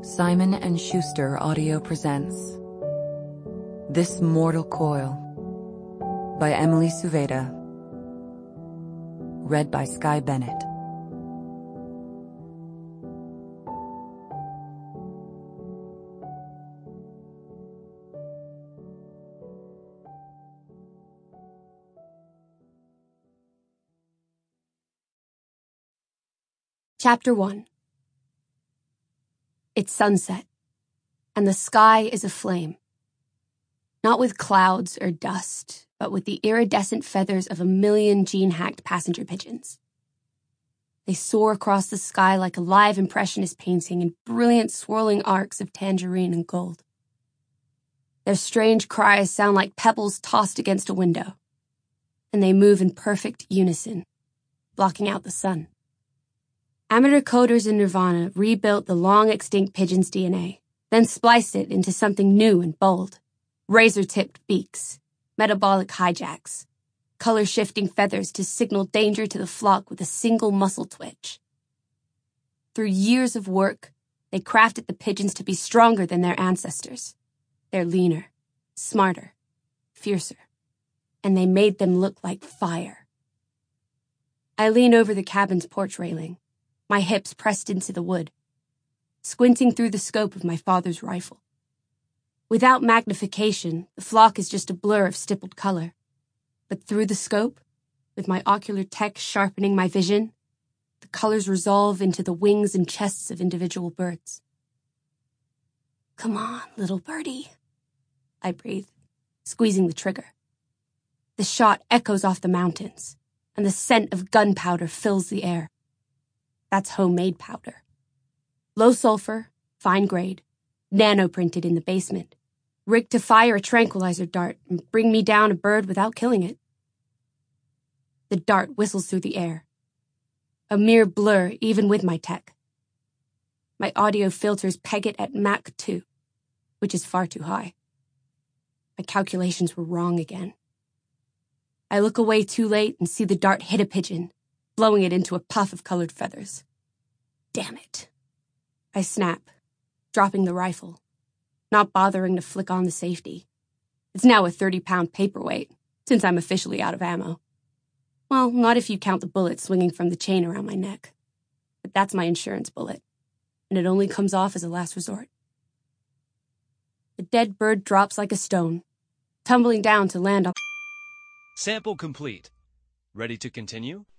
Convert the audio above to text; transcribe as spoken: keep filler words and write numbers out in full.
Simon and Schuster Audio presents This Mortal Coil by Emily Suveda. Read by Sky Bennett. Chapter one. It's sunset, and the sky is aflame. Not with clouds or dust, but with the iridescent feathers of a million gene-hacked passenger pigeons. They soar across the sky like a live impressionist painting in brilliant swirling arcs of tangerine and gold. Their strange cries sound like pebbles tossed against a window, and they move in perfect unison, blocking out the sun. Amateur coders in Nirvana rebuilt the long-extinct pigeon's D N A, then spliced it into something new and bold. Razor-tipped beaks, metabolic hijacks, color-shifting feathers to signal danger to the flock with a single muscle twitch. Through years of work, they crafted the pigeons to be stronger than their ancestors. They're leaner, smarter, fiercer, and they made them look like fire. I lean over the cabin's porch railing, my hips pressed into the wood, squinting through the scope of my father's rifle. Without magnification, the flock is just a blur of stippled color. But through the scope, with my ocular tech sharpening my vision, the colors resolve into the wings and chests of individual birds. "Come on, little birdie," I breathe, squeezing the trigger. The shot echoes off the mountains, and the scent of gunpowder fills the air. That's homemade powder. Low sulfur, fine grade, nano-printed in the basement, rigged to fire a tranquilizer dart and bring me down a bird without killing it. The dart whistles through the air, a mere blur even with my tech. My audio filters peg it at Mach two, which is far too high. My calculations were wrong again. I look away too late and see the dart hit a pigeon, blowing it into a puff of colored feathers. Damn it. I snap, dropping the rifle, not bothering to flick on the safety. It's now a thirty-pound paperweight, since I'm officially out of ammo. Well, not if you count the bullet swinging from the chain around my neck. But that's my insurance bullet, and it only comes off as a last resort. The dead bird drops like a stone, tumbling down to land on... Sample complete. Ready to continue?